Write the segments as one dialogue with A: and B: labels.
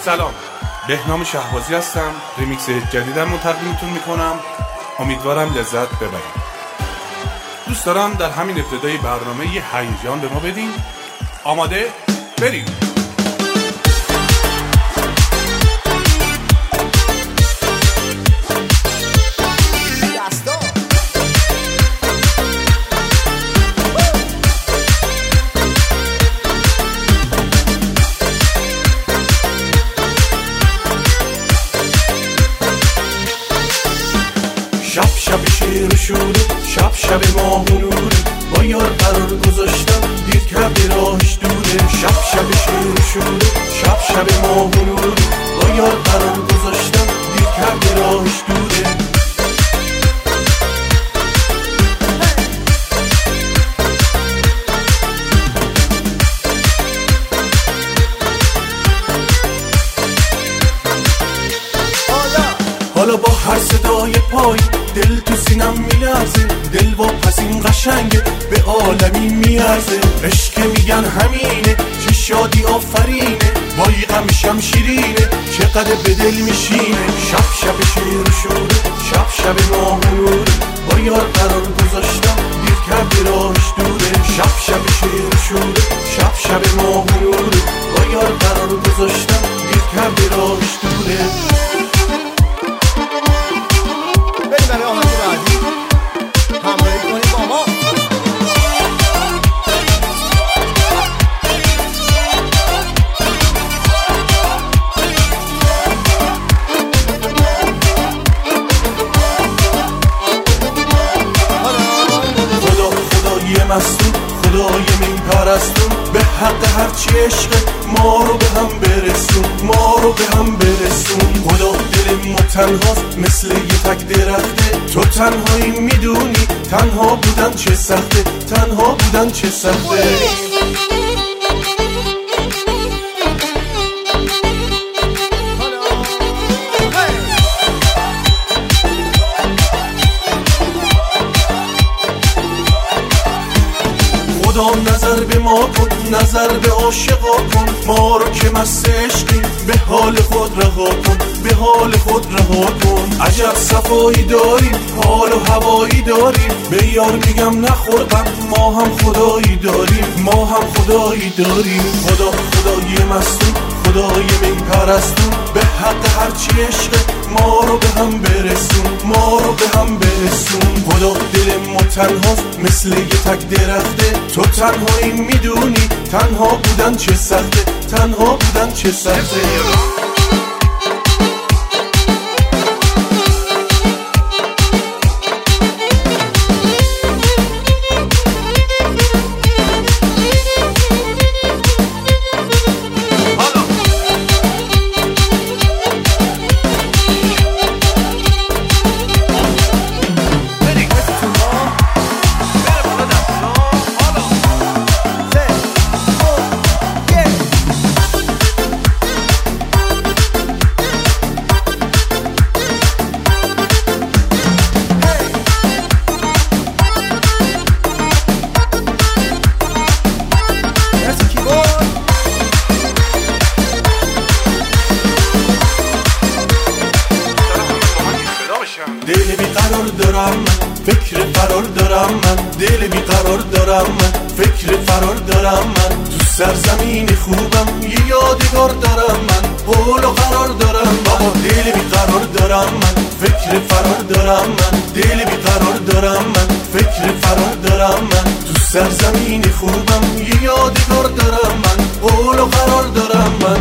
A: سلام، بهنام شهبازی هستم. ریمیکس جدیدم رو تقدیمتون میکنم. امیدوارم لذت ببرید. دوست دارم در همین ابتدای برنامه یه هیجان به ما بدین. آماده؟ بریم.
B: شب شیر شده، شب ماهونوره، با یار قرار گذاشتم دیر کرده راهش دوره. شب شیر شده، شب ماهونوره، با یار قرار گذاشتم دیر کرده راهش دوره. حالا با هر صدای پای دل تو سینم میلرزه، دل واپس این قشنگه به عالمی میارزه. عشق میگن همینه، چه شادی آفرینه، وای غمشم شیرینه، چقدر به دل میشینه. شب شیر شده، شب ماهونوره، با یار قرار گذاشتم دیر کرده راهش دوره. شب شیر شده، شب ماهونوره، با یار قرار گذاشتم دیر کرده راهش دوره.
C: برای آهنگ بعدی همراهی کنید با ما.
B: خدای مستون، خدای من پرستون، به حق هرچی عشق ما رو به هم برسون، ما رو به هم برسون. خدا دل ما تنهاست مثل یه تک درخته، تو تنهایی میدونی تنها بودن چه سخته، تنها بودن چه سخته. خدا نظر به ما کن، نظر به عاشقا کن، ما رو که مست عشقیم به حال خود رها کن، به حال خود رها کن. عجب صفایی داریم، حال و هوایی داریم، به یار میگم نخور ما هم خدایی داریم، ما هم خدایی داریم. خدای مستون، خدای من پرستون، به حق هرچی عشق ما رو به هم برسون، ما رو به هم برسون. خدا دل ما تنهاست مثل یه تک درخته، تو تنهایی میدونی تنها بودن چه سخته، تنها بودن چه سخته. دل بیقرار دارم من، فکر فرار دارم من، دل بیقرار دارم من، فکر فرار دارم من. تو سرزمین خوبم یه یادگار دارم من، حول و قرار دارم بابا. دل بیقرار دارم من، فکر فرار دارم من، دل بیقرار دارم من، فکر فرار دارم من. تو سرزمین خوبم یه یادگار دارم من، حول و قرار دارم من.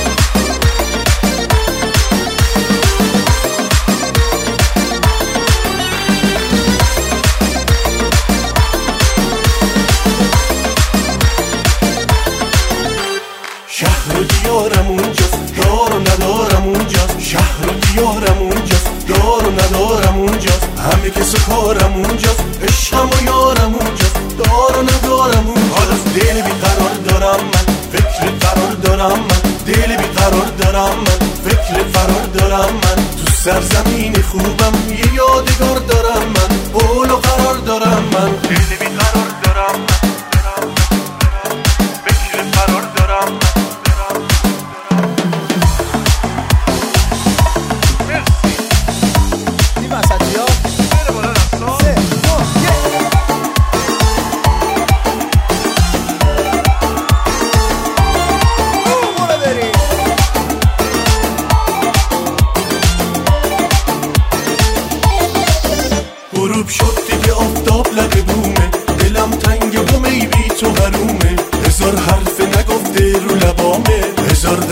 B: شهر و دیارم اونجاست، دار و ندارم اونجاست. شهر و دیارم اونجاست، دار و ندارم اونجاست. همه کس و کارم اونجاست، عشقم و یارم اونجاست، دار و ندارم اونجاست. دل بیقرار دارم من، فکر فرار دارم من، دل بیقرار دارم من، فکر فرار دارم من. تو سرزمین خوبم یه یادگار دارم من، حول و قرار دارم من. دل بیقرار دارم من، فکر فرار دارم من.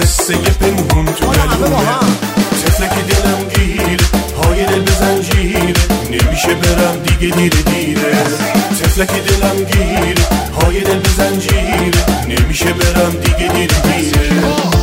B: قصه پنهون تو دلونه تفلک دلم گیره های دل به زنجیره نمیشه برم دیگه دیره دیره تفلک دلم گیره های دل به زنجیره نمیشه برم دیگه دیره دیره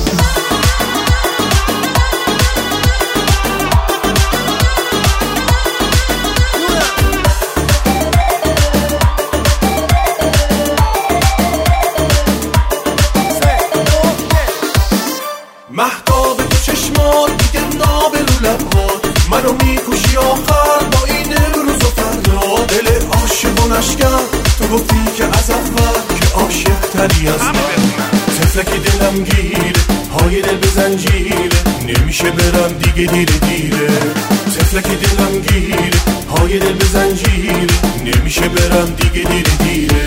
B: مهتاب تو چشمات دیگه ناب رو لبات منو میکشی آخر با این امروز و فردا دل عاشق و نشکن تو گفتی که از اول که عاشق تری از من تفلک دلم گیره های دل به زنجیره نمیشه برم دیگه دیره دیره تفلک دلم گیره های دل به زنجیره نمیشه برم دیگه دیره دیره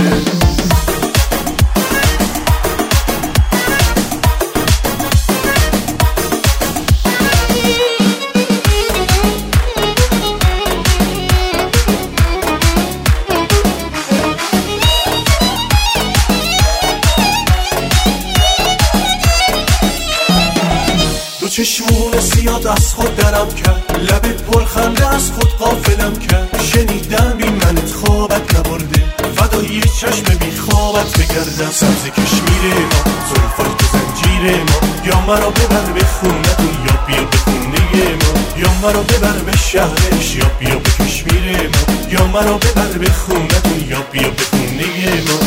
B: چشمون سیاد از خود درم کرد لب پرخنده از خود غافلم کرد شنیدم بی منت خوابت نبرده فدای چشم بی خوابت بگردم سبز کشمیر ما زلفای تو زنجیر ما یا مرا ببر به خونتون یا بیا به خونه ما یا مرا ببر به شهرش یا بیا به کشمیر ما یا مرا ببر به خونتون یا بیا به خونه ما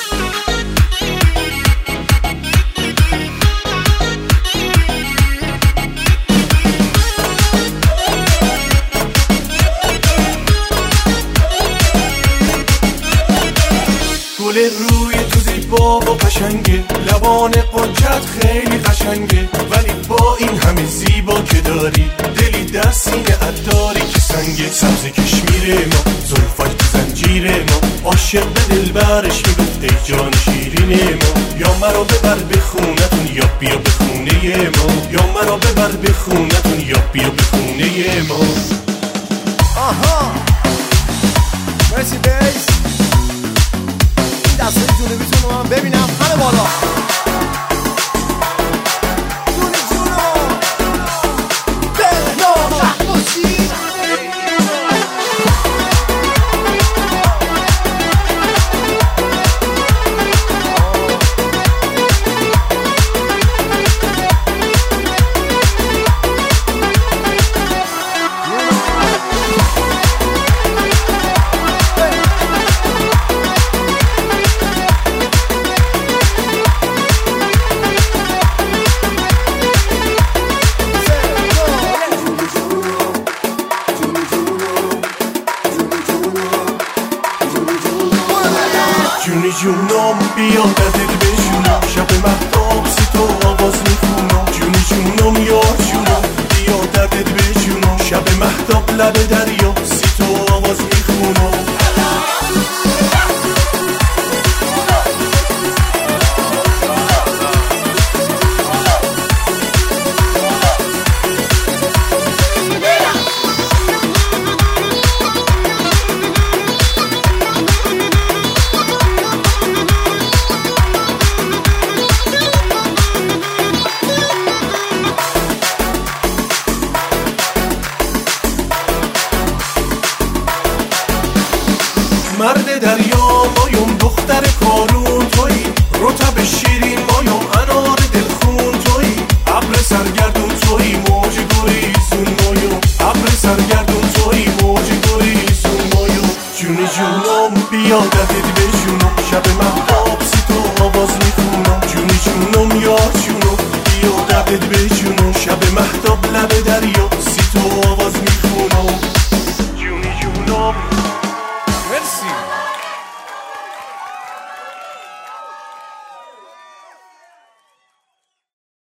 B: گل روی تو زیبا و قشنگه لبان قنچت خیلی قشنگه ولی با این همه زیبا که داری دلی در سینه داری که سنگه سبز کشمیر ما زلفای تو زنجیر ما عاشق به دل برش میگفت ای جان شیرین ما یا مرا ببر به خونتون یا بیا به خونه ما یا مرا ببر به خونتون یا بیا به خونه ما
C: آها مرسی بیس دستای جنوبیتون رو من ببینم همه بالا جونی جونو بهنام رحموشی
B: جونی جونم بیا دل بشونم شب مهتاب سی تو آواز میخونم جونی جونم یار جونم بیا دردت بشونم شب مهتاب لب دریا سی تو آواز میخونم مرد دریا مایم دختر کارون تویی رطب شیرین مایم انار دلخون تویی ابر سرگردون تویی موج گریزون مایم ابر سرگردون تویی موج گریزون مایم جونی جونم بیا دردت بشونم شب مهتاب سی تو آواز میخونم جونی جونم یار جونم بیا دردت بشونم شب مهتاب لب دریا